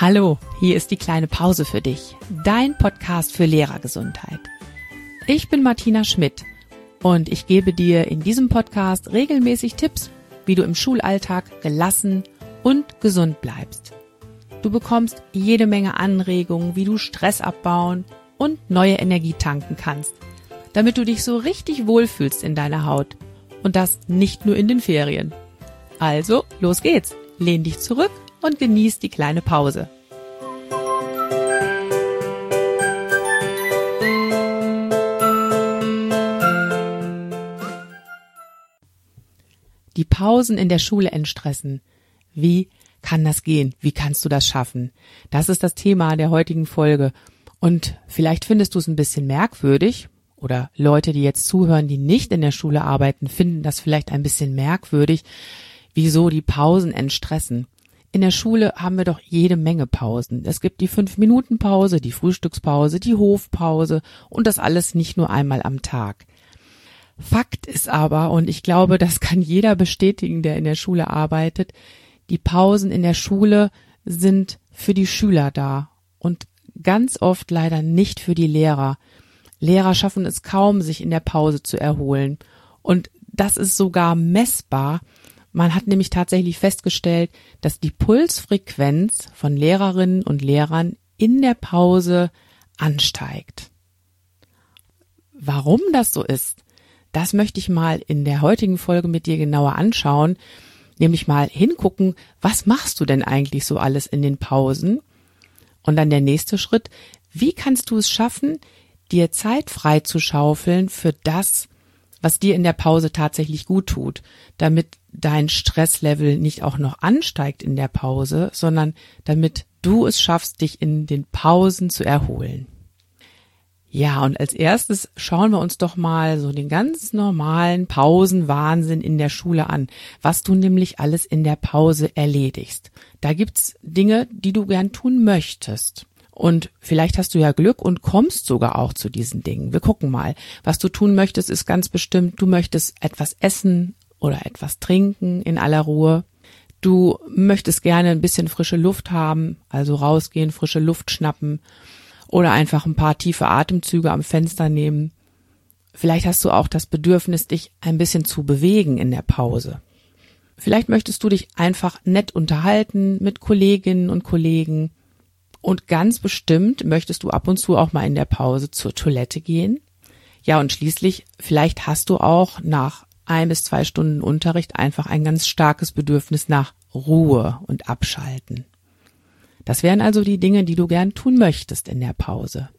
Hallo, hier ist die kleine Pause für dich, dein Podcast für Lehrergesundheit. Ich bin Martina Schmidt und ich gebe dir in diesem Podcast regelmäßig Tipps, wie du im Schulalltag gelassen und gesund bleibst. Du bekommst jede Menge Anregungen, wie du Stress abbauen und neue Energie tanken kannst, damit du dich so richtig wohlfühlst in deiner Haut und das nicht nur in den Ferien. Also, los geht's, lehn dich zurück und genieß die kleine Pause. Die Pausen in der Schule entstressen. Wie kann das gehen? Wie kannst du das schaffen? Das ist das Thema der heutigen Folge. Und vielleicht findest du es ein bisschen merkwürdig oder Leute, die jetzt zuhören, die nicht in der Schule arbeiten, finden das vielleicht ein bisschen merkwürdig, wieso die Pausen entstressen. In der Schule haben wir doch jede Menge Pausen. Es gibt die 5-Minuten-Pause, die Frühstückspause, die Hofpause und das alles nicht nur einmal am Tag. Fakt ist aber, und ich glaube, das kann jeder bestätigen, der in der Schule arbeitet, die Pausen in der Schule sind für die Schüler da und ganz oft leider nicht für die Lehrer. Lehrer schaffen es kaum, sich in der Pause zu erholen. Und das ist sogar messbar. Man hat nämlich tatsächlich festgestellt, dass die Pulsfrequenz von Lehrerinnen und Lehrern in der Pause ansteigt. Warum das so ist, das möchte ich mal in der heutigen Folge mit dir genauer anschauen, nämlich mal hingucken, was machst du denn eigentlich so alles in den Pausen? Und dann der nächste Schritt, wie kannst du es schaffen, dir Zeit frei zu schaufeln für das, was dir in der Pause tatsächlich gut tut, damit dein Stresslevel nicht auch noch ansteigt in der Pause, sondern damit du es schaffst, dich in den Pausen zu erholen. Ja, und als erstes schauen wir uns doch mal so den ganz normalen Pausenwahnsinn in der Schule an, was du nämlich alles in der Pause erledigst. Da gibt's Dinge, die du gern tun möchtest. Und vielleicht hast du ja Glück und kommst sogar auch zu diesen Dingen. Wir gucken mal. Was du tun möchtest, ist ganz bestimmt, du möchtest etwas essen oder etwas trinken in aller Ruhe. Du möchtest gerne ein bisschen frische Luft haben, also rausgehen, frische Luft schnappen oder einfach ein paar tiefe Atemzüge am Fenster nehmen. Vielleicht hast du auch das Bedürfnis, dich ein bisschen zu bewegen in der Pause. Vielleicht möchtest du dich einfach nett unterhalten mit Kolleginnen und Kollegen. Und ganz bestimmt möchtest du ab und zu auch mal in der Pause zur Toilette gehen. Ja, und schließlich, vielleicht hast du auch nach 1 bis 2 Stunden Unterricht einfach ein ganz starkes Bedürfnis nach Ruhe und Abschalten. Das wären also die Dinge, die du gern tun möchtest in der Pause.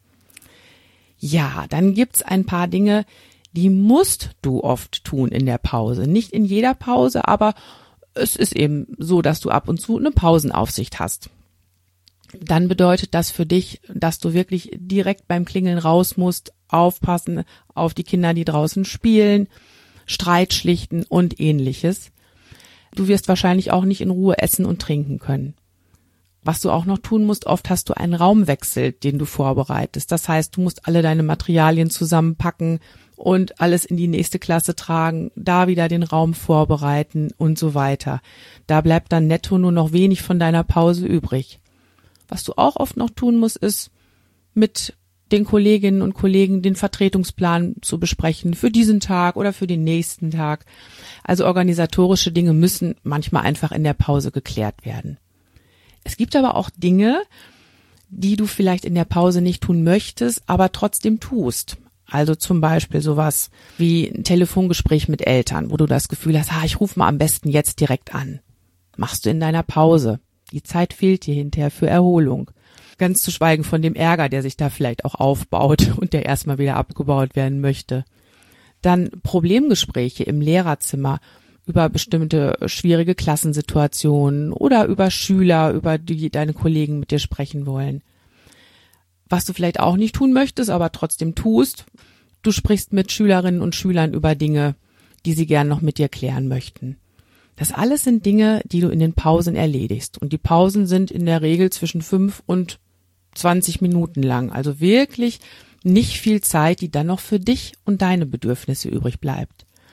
Ja, dann gibt's ein paar Dinge, die musst du oft tun in der Pause. Nicht in jeder Pause, aber es ist eben so, dass du ab und zu eine Pausenaufsicht hast. Dann bedeutet das für dich, dass du wirklich direkt beim Klingeln raus musst, aufpassen auf die Kinder, die draußen spielen, Streit schlichten und Ähnliches. Du wirst wahrscheinlich auch nicht in Ruhe essen und trinken können. Was du auch noch tun musst, oft hast du einen Raumwechsel, den du vorbereitest. Das heißt, du musst alle deine Materialien zusammenpacken und alles in die nächste Klasse tragen, da wieder den Raum vorbereiten und so weiter. Da bleibt dann netto nur noch wenig von deiner Pause übrig. Was du auch oft noch tun musst, ist mit den Kolleginnen und Kollegen den Vertretungsplan zu besprechen für diesen Tag oder für den nächsten Tag. Also organisatorische Dinge müssen manchmal einfach in der Pause geklärt werden. Es gibt aber auch Dinge, die du vielleicht in der Pause nicht tun möchtest, aber trotzdem tust. Also zum Beispiel sowas wie ein Telefongespräch mit Eltern, wo du das Gefühl hast, ich rufe mal am besten jetzt direkt an. Machst du in deiner Pause. Die Zeit fehlt dir hinterher für Erholung. Ganz zu schweigen von dem Ärger, der sich da vielleicht auch aufbaut und der erstmal wieder abgebaut werden möchte. Dann Problemgespräche im Lehrerzimmer über bestimmte schwierige Klassensituationen oder über Schüler, über die deine Kollegen mit dir sprechen wollen. Was du vielleicht auch nicht tun möchtest, aber trotzdem tust, du sprichst mit Schülerinnen und Schülern über Dinge, die sie gern noch mit dir klären möchten. Das alles sind Dinge, die du in den Pausen erledigst. Und die Pausen sind in der Regel zwischen 5 und 20 Minuten lang. Also wirklich nicht viel Zeit, die dann noch für dich und deine Bedürfnisse übrig bleibt.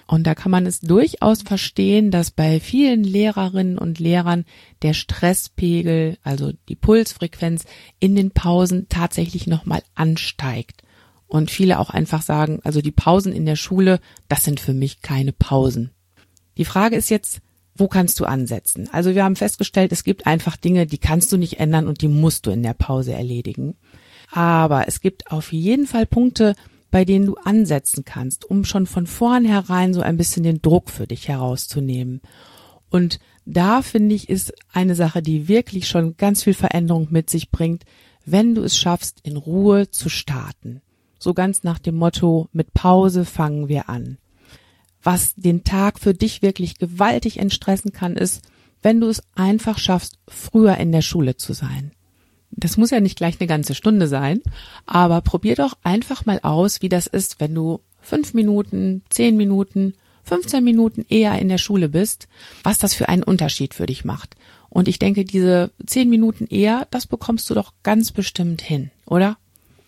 Und da kann man es durchaus verstehen, dass bei vielen Lehrerinnen und Lehrern der Stresspegel, also die Pulsfrequenz in den Pausen tatsächlich nochmal ansteigt. Und viele auch einfach sagen, also die Pausen in der Schule, das sind für mich keine Pausen. Die Frage ist jetzt, wo kannst du ansetzen? Also wir haben festgestellt, es gibt einfach Dinge, die kannst du nicht ändern und die musst du in der Pause erledigen. Aber es gibt auf jeden Fall Punkte, bei denen du ansetzen kannst, um schon von vornherein so ein bisschen den Druck für dich herauszunehmen. Und da finde ich, ist eine Sache, die wirklich schon ganz viel Veränderung mit sich bringt, wenn du es schaffst, in Ruhe zu starten. So ganz nach dem Motto, mit Pause fangen wir an. Was den Tag für dich wirklich gewaltig entstressen kann, ist, wenn du es einfach schaffst, früher in der Schule zu sein. Das muss ja nicht gleich eine ganze Stunde sein, aber probier doch einfach mal aus, wie das ist, wenn du 5 Minuten, 10 Minuten, 15 Minuten eher in der Schule bist, was das für einen Unterschied für dich macht. Und ich denke, diese 10 Minuten eher, das bekommst du doch ganz bestimmt hin, oder?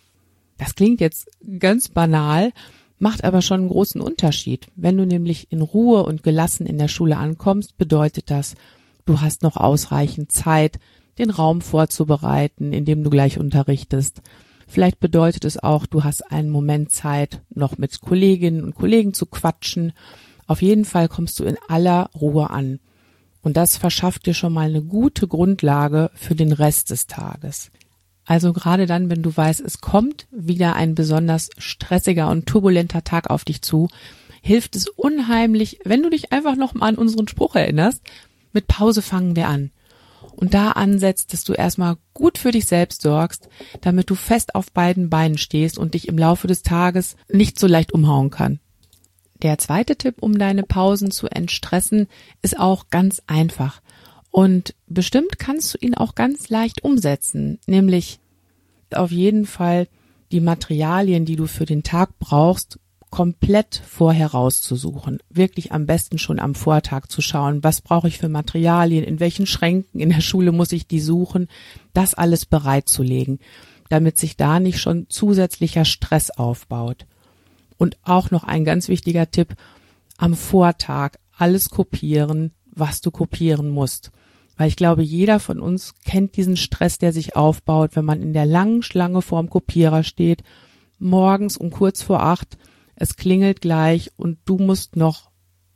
Das klingt jetzt ganz banal, macht aber schon einen großen Unterschied. Wenn du nämlich in Ruhe und gelassen in der Schule ankommst, bedeutet das, du hast noch ausreichend Zeit, den Raum vorzubereiten, in dem du gleich unterrichtest. Vielleicht bedeutet es auch, du hast einen Moment Zeit, noch mit Kolleginnen und Kollegen zu quatschen. Auf jeden Fall kommst du in aller Ruhe an. Und das verschafft dir schon mal eine gute Grundlage für den Rest des Tages. Also gerade dann, wenn du weißt, es kommt wieder ein besonders stressiger und turbulenter Tag auf dich zu, hilft es unheimlich, wenn du dich einfach noch mal an unseren Spruch erinnerst, mit Pause fangen wir an. Und da ansetzt, dass du erstmal gut für dich selbst sorgst, damit du fest auf beiden Beinen stehst und dich im Laufe des Tages nicht so leicht umhauen kann. Der zweite Tipp, um deine Pausen zu entstressen, ist auch ganz einfach. Und bestimmt kannst du ihn auch ganz leicht umsetzen, nämlich auf jeden Fall die Materialien, die du für den Tag brauchst, komplett vorher rauszusuchen. Wirklich am besten schon am Vortag zu schauen, was brauche ich für Materialien, in welchen Schränken in der Schule muss ich die suchen, das alles bereitzulegen, damit sich da nicht schon zusätzlicher Stress aufbaut. Und auch noch ein ganz wichtiger Tipp, am Vortag alles kopieren, was du kopieren musst. Weil ich glaube, jeder von uns kennt diesen Stress, der sich aufbaut, wenn man in der langen Schlange vorm Kopierer steht, morgens um kurz vor 8, es klingelt gleich und du musst noch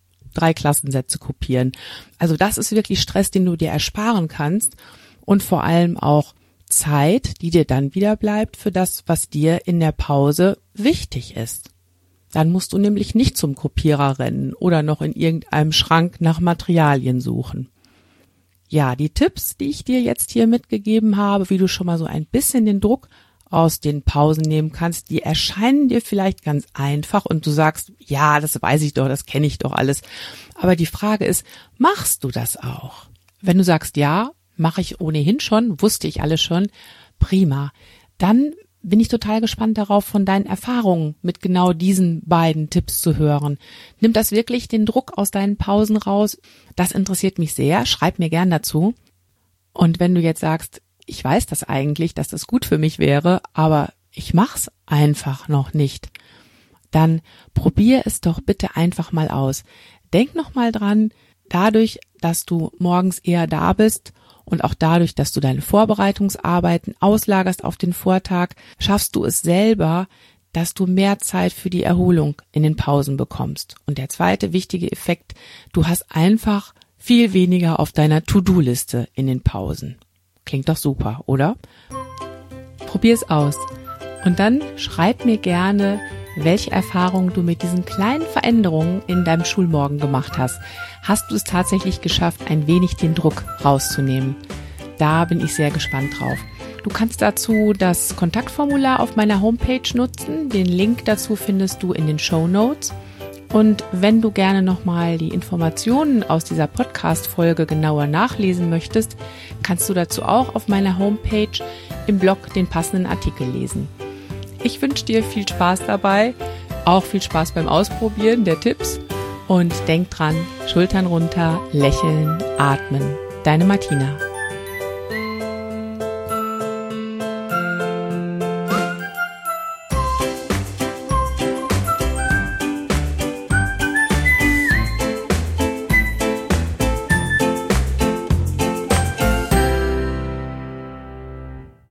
3 Klassensätze kopieren. Also das ist wirklich Stress, den du dir ersparen kannst und vor allem auch Zeit, die dir dann wieder bleibt für das, was dir in der Pause wichtig ist. Dann musst du nämlich nicht zum Kopierer rennen oder noch in irgendeinem Schrank nach Materialien suchen. Ja, die Tipps, die ich dir jetzt hier mitgegeben habe, wie du schon mal so ein bisschen den Druck aus den Pausen nehmen kannst, die erscheinen dir vielleicht ganz einfach und du sagst, ja, das weiß ich doch, das kenne ich doch alles. Aber die Frage ist, machst du das auch? Wenn du sagst, ja, mache ich ohnehin schon, wusste ich alles schon, prima. Dann bin ich total gespannt darauf, von deinen Erfahrungen mit genau diesen beiden Tipps zu hören. Nimmt das wirklich den Druck aus deinen Pausen raus? Das interessiert mich sehr. Schreib mir gern dazu. Und wenn du jetzt sagst, ich weiß das eigentlich, dass das gut für mich wäre, aber ich mach's einfach noch nicht, dann probier es doch bitte einfach mal aus. Denk noch mal dran, dadurch, dass du morgens eher da bist und auch dadurch, dass du deine Vorbereitungsarbeiten auslagerst auf den Vortag, schaffst du es selber, dass du mehr Zeit für die Erholung in den Pausen bekommst. Und der zweite wichtige Effekt, du hast einfach viel weniger auf deiner To-Do-Liste in den Pausen. Klingt doch super, oder? Probier es aus. Und dann schreib mir gerne, welche Erfahrungen du mit diesen kleinen Veränderungen in deinem Schulmorgen gemacht hast. Hast du es tatsächlich geschafft, ein wenig den Druck rauszunehmen? Da bin ich sehr gespannt drauf. Du kannst dazu das Kontaktformular auf meiner Homepage nutzen. Den Link dazu findest du in den Shownotes. Und wenn du gerne nochmal die Informationen aus dieser Podcast-Folge genauer nachlesen möchtest, kannst du dazu auch auf meiner Homepage im Blog den passenden Artikel lesen. Ich wünsche dir viel Spaß dabei, auch viel Spaß beim Ausprobieren der Tipps und denk dran, Schultern runter, lächeln, atmen. Deine Martina.